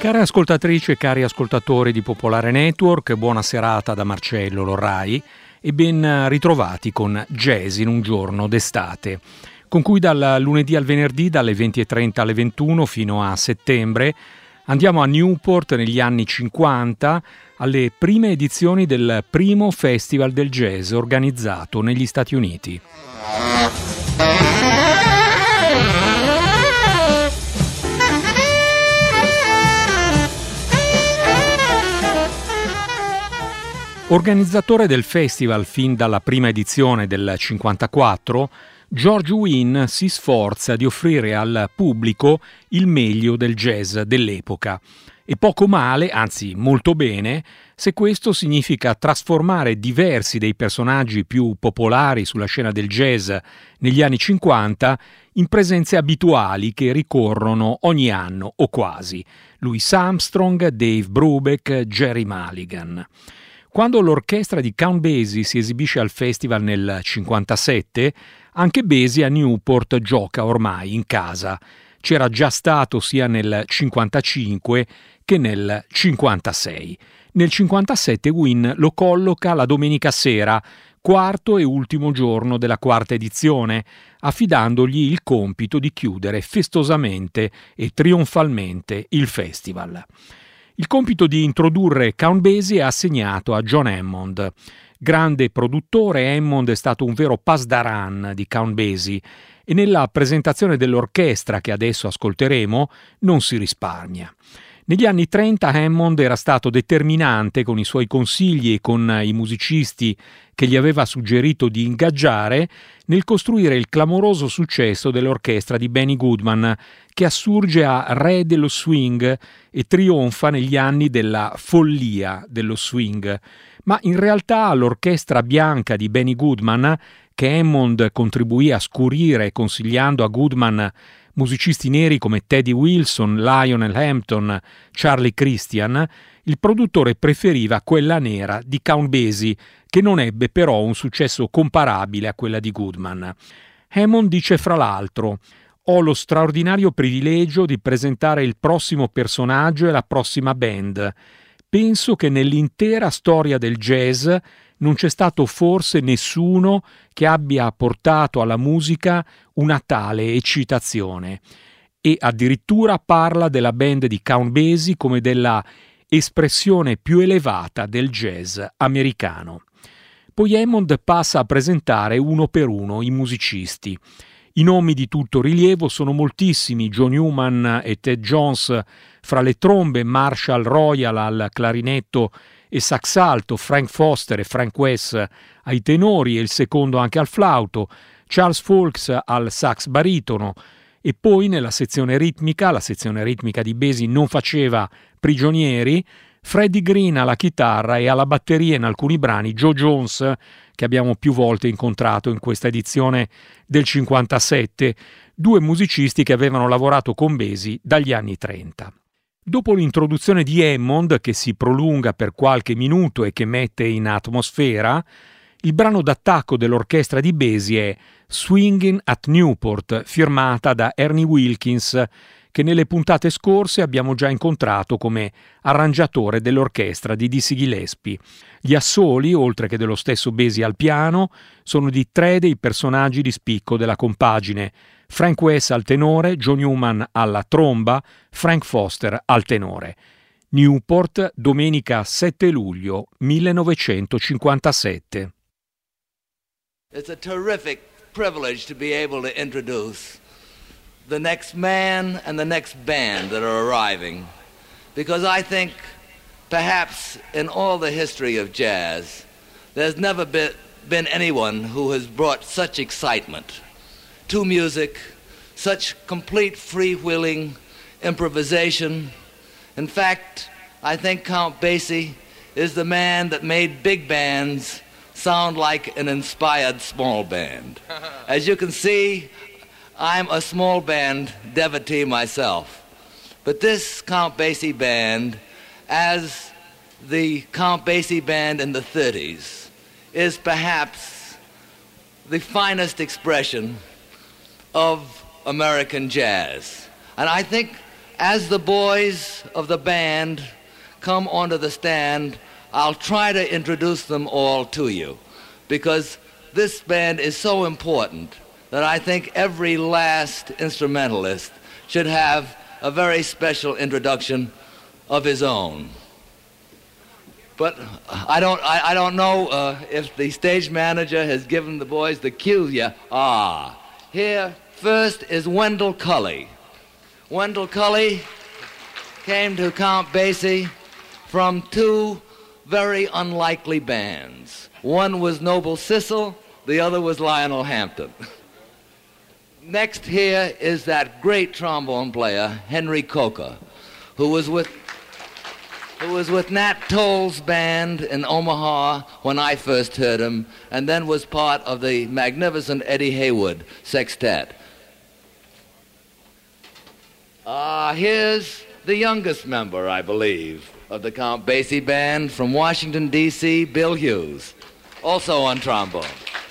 Care ascoltatrici e cari ascoltatori di Popolare Network, buona serata da Marcello Lorrai e ben ritrovati con Jazz in un giorno d'estate, con cui dal lunedì al venerdì dalle 20:30 alle 21 fino a settembre andiamo a Newport negli anni 50 alle prime edizioni del primo Festival del Jazz organizzato negli Stati Uniti. Organizzatore del festival fin dalla prima edizione del 54, George Wein si sforza di offrire al pubblico il meglio del jazz dell'epoca. E poco male, anzi molto bene, se questo significa trasformare diversi dei personaggi più popolari sulla scena del jazz negli anni 50 in presenze abituali che ricorrono ogni anno o quasi. Louis Armstrong, Dave Brubeck, Gerry Mulligan. Quando l'orchestra di Count Basie si esibisce al festival nel 57, anche Basie a Newport gioca ormai in casa. C'era già stato sia nel 55 che nel 56. Nel 57 Wein lo colloca la domenica sera, quarto e ultimo giorno della quarta edizione, affidandogli il compito di chiudere festosamente e trionfalmente il festival. Il compito di introdurre Count Basie è assegnato a John Hammond. Grande produttore, Hammond è stato un vero pasdaran di Count Basie e nella presentazione dell'orchestra che adesso ascolteremo non si risparmia. Negli anni 30 Hammond era stato determinante con i suoi consigli e con i musicisti che gli aveva suggerito di ingaggiare nel costruire il clamoroso successo dell'orchestra di Benny Goodman, che assurge a re dello swing e trionfa negli anni della follia dello swing. Ma in realtà l'orchestra bianca di Benny Goodman, che Hammond contribuì a scurire consigliando a Goodman musicisti neri come Teddy Wilson, Lionel Hampton, Charlie Christian, il produttore preferiva quella nera di Count Basie, che non ebbe però un successo comparabile a quella di Goodman. Hammond dice fra l'altro: «Ho lo straordinario privilegio di presentare il prossimo personaggio e la prossima band. Penso che nell'intera storia del jazz non c'è stato forse nessuno che abbia portato alla musica una tale eccitazione». E addirittura parla della band di Count Basie come della espressione più elevata del jazz americano. Poi Hammond passa a presentare uno per uno i musicisti. I nomi di tutto rilievo sono moltissimi: John Newman e Ted Jones fra le trombe, Marshall Royal al clarinetto e sax alto, Frank Foster e Frank West ai tenori e il secondo anche al flauto, Charles Foulkes al sax baritono, e poi nella sezione ritmica, la sezione ritmica di Basie non faceva prigionieri, Freddie Green alla chitarra e alla batteria in alcuni brani Joe Jones, che abbiamo più volte incontrato in questa edizione del 57, due musicisti che avevano lavorato con Basie dagli anni 30. Dopo l'introduzione di Hammond, che si prolunga per qualche minuto e che mette in atmosfera, il brano d'attacco dell'orchestra di Basie è Swingin' at Newport, firmata da Ernie Wilkins, che nelle puntate scorse abbiamo già incontrato come arrangiatore dell'orchestra di Dizzy Gillespie. Gli assoli, oltre che dello stesso Basie al piano, sono di tre dei personaggi di spicco della compagine: Frank West al tenore, John Newman alla tromba, Frank Foster al tenore. Newport, domenica 7 luglio 1957. It's a terrific privilege to be able to introduce the next man and the next band that are arriving, because I think perhaps in all the history of jazz there's never been anyone who has brought such excitement to music, such complete freewheeling improvisation. In fact, I think Count Basie is the man that made big bands sound like an inspired small band. As you can see, I'm a small band devotee myself. But this Count Basie band, as the Count Basie band in the 30s, is perhaps the finest expression of American jazz. And I think as the boys of the band come onto the stand, I'll try to introduce them all to you, because this band is so important that I think every last instrumentalist should have a very special introduction of his own. But I don't know if the stage manager has given the boys the cue yet. Here first is Wendell Cully. Wendell Cully came to Count Basie from two very unlikely bands. One was Noble Sissle, the other was Lionel Hampton. Next here is that great trombone player, Henry Coker, who was with Nat Toll's band in Omaha when I first heard him, and then was part of the magnificent Eddie Haywood Sextet. Here's the youngest member, I believe, of the Count Basie band from Washington, D.C., Bill Hughes, also on trombone.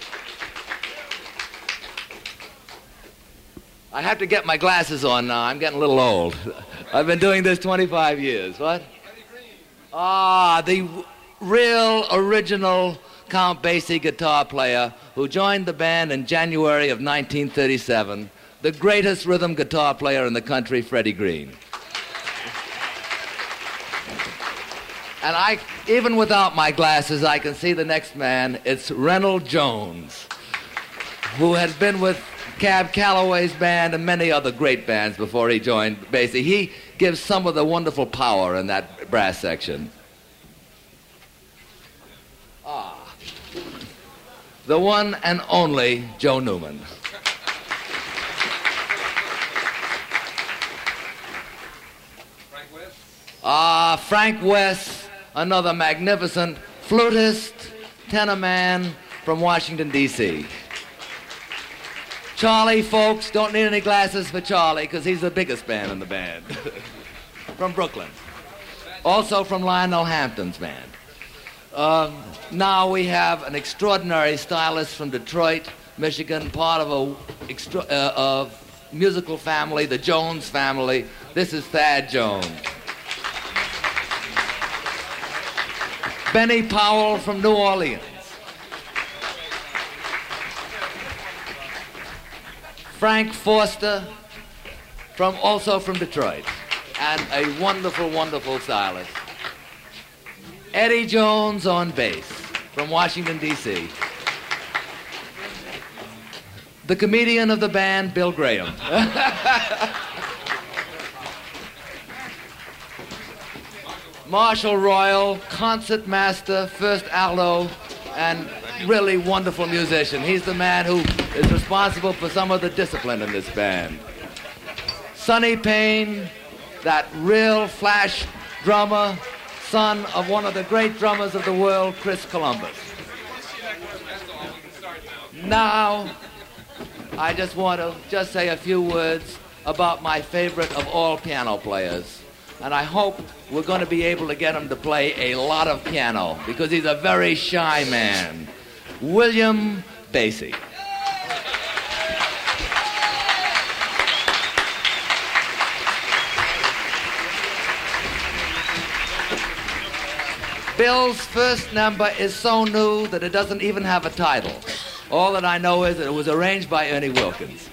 I have to get my glasses on now. I'm getting a little old. I've been doing this 25 years. What? The real original Count Basie guitar player who joined the band in January of 1937, the greatest rhythm guitar player in the country, Freddie Green. And even without my glasses, I can see the next man. It's Reynold Jones, who has been with Cab Calloway's band and many other great bands before he joined Basie. He gives some of the wonderful power in that brass section. The one and only Joe Newman. Frank West, another magnificent flutist, tenor man from Washington, D.C. Charlie, folks, don't need any glasses for Charlie because he's the biggest man in the band. From Brooklyn. Also from Lionel Hampton's band. Now we have an extraordinary stylist from Detroit, Michigan, part of a musical family, the Jones family. This is Thad Jones. Benny Powell from New Orleans. Frank Forster, also from Detroit, and a wonderful, wonderful stylist. Eddie Jones on bass from Washington, D.C. The comedian of the band, Bill Graham. Marshall Royal, concert master, first alto, and really wonderful musician. He's the man who is responsible for some of the discipline in this band. Sonny Payne, that real flash drummer, son of one of the great drummers of the world, Chris Columbus. Now, I just want to say a few words about my favorite of all piano players. And I hope we're going to be able to get him to play a lot of piano because he's a very shy man. William Basie. Bill's first number is so new that it doesn't even have a title. All that I know is that it was arranged by Ernie Wilkins.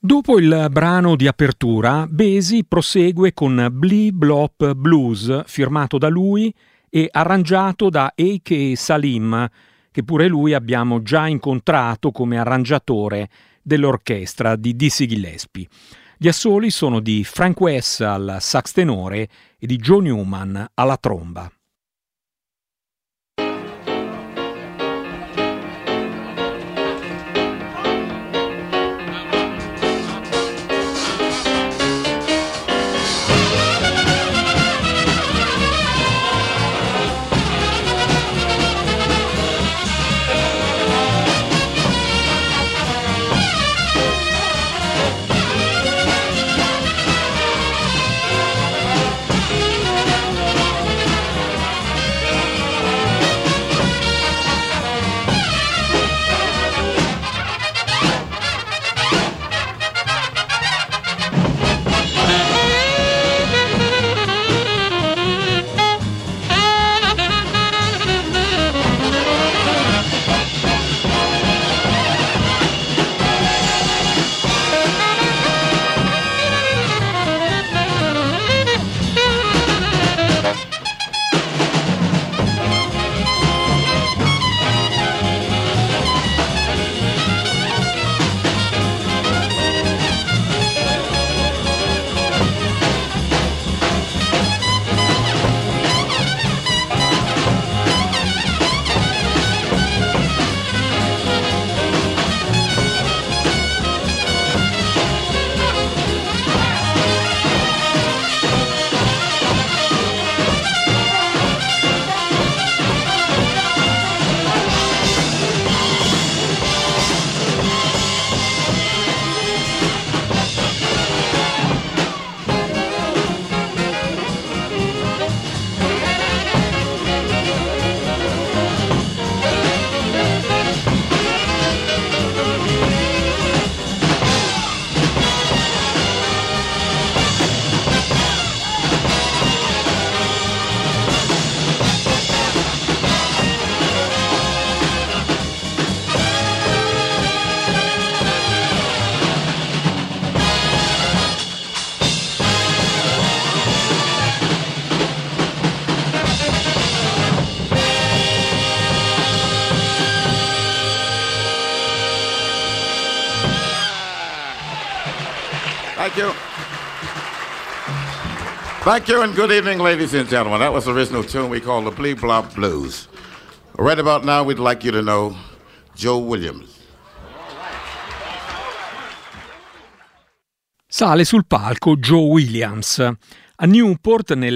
Dopo il brano di apertura, Basie prosegue con Blee Blop Blues, firmato da lui e arrangiato da A.K. Salim, che pure lui abbiamo già incontrato come arrangiatore dell'orchestra di Dizzy Gillespie. Gli assoli sono di Frank Wess al sax tenore e di Joe Newman alla tromba. Thank you. Thank you and good evening, ladies and gentlemen. That was the original tune we call the Blee Blop Blues. Right about now, we'd like you to know Joe Williams. Sale sul palco Joe Williams. A Newport nel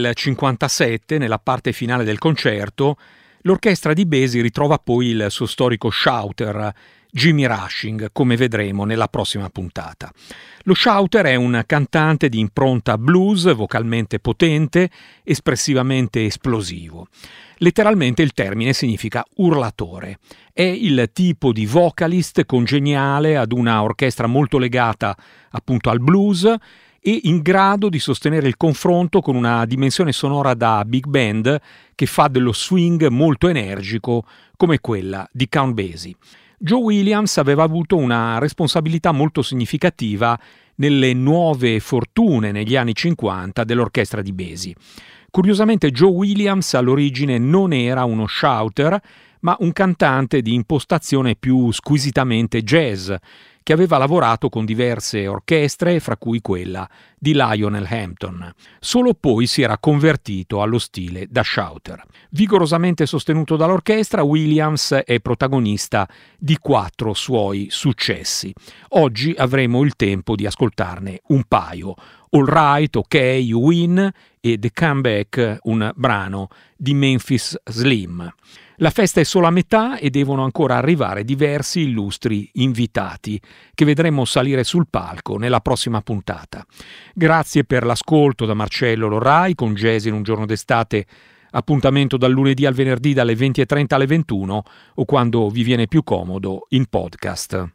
1957, nella parte finale del concerto, l'orchestra di Basie ritrova poi il suo storico shouter Jimmy Rushing, come vedremo nella prossima puntata. Lo shouter è un cantante di impronta blues, vocalmente potente, espressivamente esplosivo. Letteralmente il termine significa urlatore. È il tipo di vocalist congeniale ad una orchestra molto legata appunto al blues e in grado di sostenere il confronto con una dimensione sonora da big band che fa dello swing molto energico come quella di Count Basie. Joe Williams aveva avuto una responsabilità molto significativa nelle nuove fortune negli anni 50 dell'orchestra di Basie. Curiosamente Joe Williams all'origine non era uno shouter, ma un cantante di impostazione più squisitamente jazz, che aveva lavorato con diverse orchestre, fra cui quella di Lionel Hampton. Solo poi si era convertito allo stile da shouter. Vigorosamente sostenuto dall'orchestra, Williams è protagonista di 4 suoi successi. Oggi avremo il tempo di ascoltarne un paio. All Right, OK, You Win e The Comeback, un brano di Memphis Slim. La festa è solo a metà e devono ancora arrivare diversi illustri invitati che vedremo salire sul palco nella prossima puntata. Grazie per l'ascolto da Marcello Lorrai con Jazz in un giorno d'estate. Appuntamento dal lunedì al venerdì dalle 20:30 alle 21 o quando vi viene più comodo in podcast.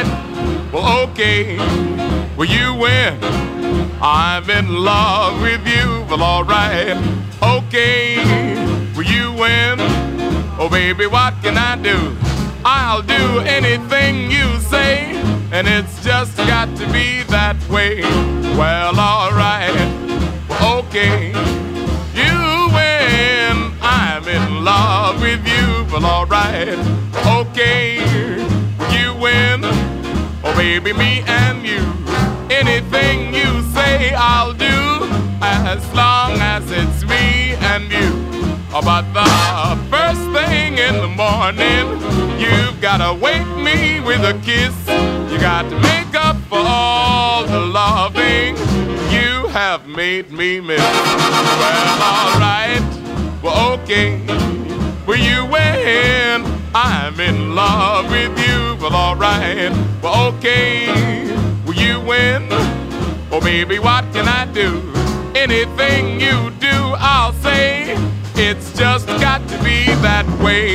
Okay, well you win. I'm in love with you. Well, alright, okay, will you win? Oh, baby, what can I do? I'll do anything you say, and it's just got to be that way. Well, alright, okay, you win. I'm in love with you. Well, alright, okay, you win. Oh, baby, me and you. Anything you say, I'll do, as long as it's me and you. But the first thing in the morning, you've gotta wake me with a kiss. You got to make up for all the loving you have made me miss. Well, alright, well, okay, will you win? I'm in love with you. Well, alright, well, okay, will you win? Oh, baby, what can I do? Anything you do, I'll say. It's just got to be that way.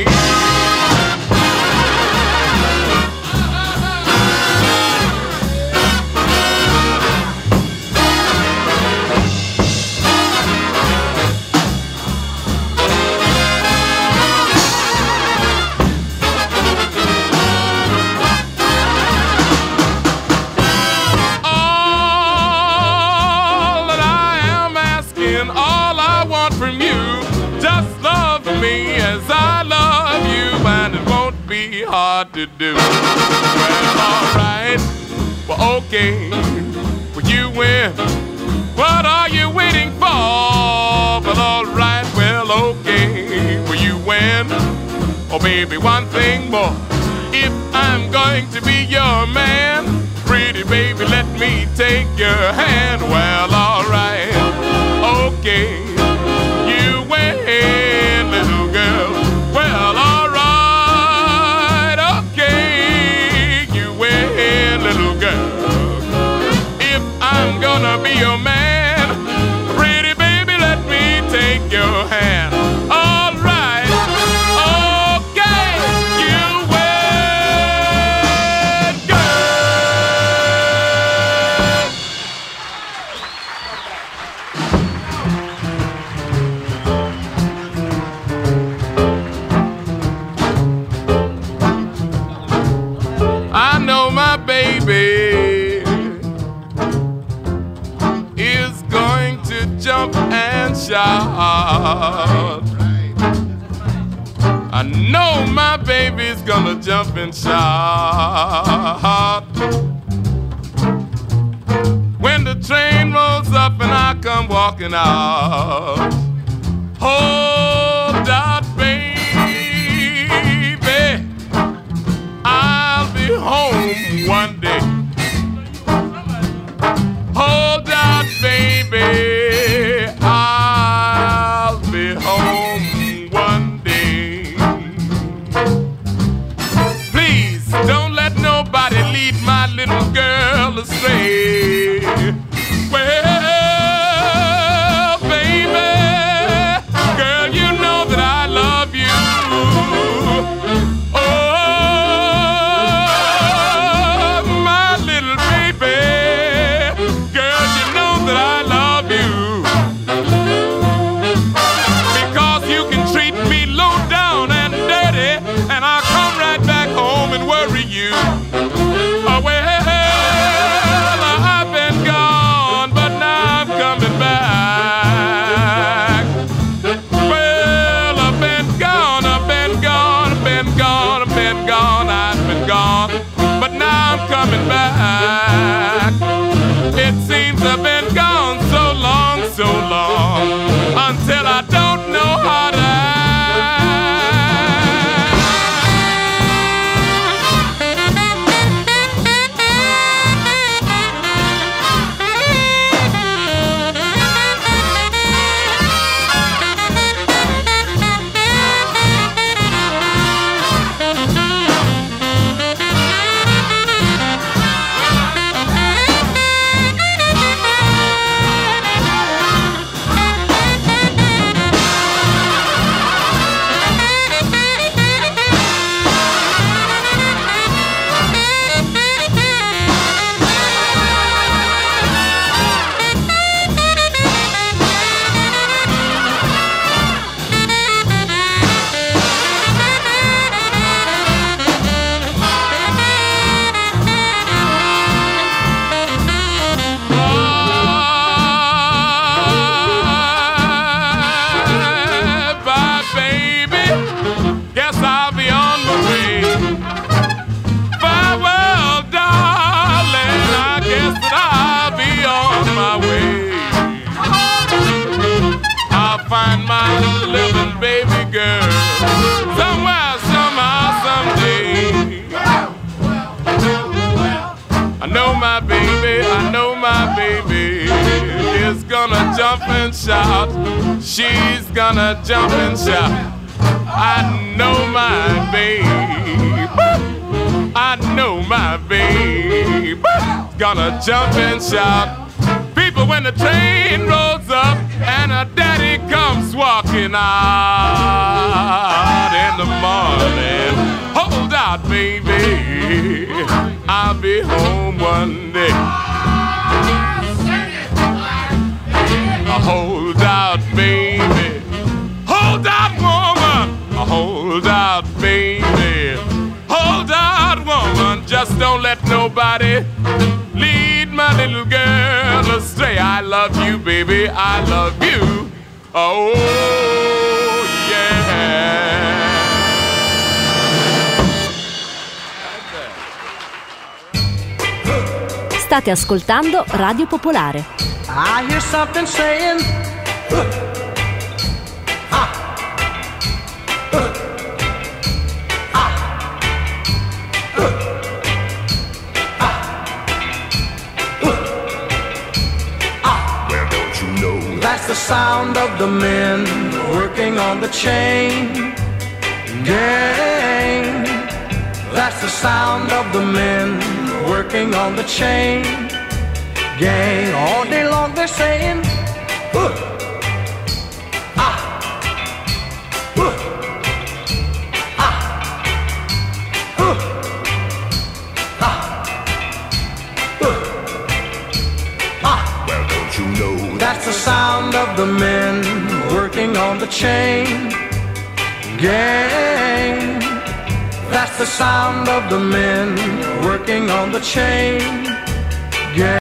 All that I am asking, all I want from you, just love me as I love you, and it won't be hard to do. Well, alright, well, okay, well, you win. What are you waiting for? Well, alright, well, okay, well, you win. Oh, baby, one thing more. If I'm going to be your man, pretty baby, let me take your hand. Well, alright, okay, you win, little girl. Well, alright, okay, you win, little girl. If I'm gonna be your man, pretty baby, let me take your hand. Alright, okay, you win, girl. I know my baby is going to jump and shout. I know my baby's gonna jump and shout when the train rolls up and I come walking out. Hold out, baby, I'll be home one day. Hold out, baby, I'll be home one day. Please don't let nobody lead my little girl astray. Well, baby, girl, you know that I love you. Oh, my little baby, girl, you know that I love you. Because you can treat me low down and dirty, and I'll come right back home and worry you. Oh, well, I've been gone, but now I'm coming back. Well, I've been gone, I've been gone, I've been gone, I've been gone, I've been gone, but now I'm coming back. It seems I've been gone so long, until I don't know how to act. I know my baby is gonna jump and shout. She's gonna jump and shout. I know my baby, I know my baby gonna jump and shout. People, when the train rolls up and her daddy comes walking out in the morning, hold out, baby, I'll be home one day. Hold out, baby, hold out, woman, hold out, baby, hold out, woman, just don't let nobody lead my little girl astray. I love you, baby, I love you. Oh, yeah. State ascoltando Radio Popolare. I hear something saying that's the sound of the men working on the chain gang. That's the sound of the men working on the chain gang. All day long they're saying that's the sound of the men working on the chain gang. That's the sound of the men working on the chain gang.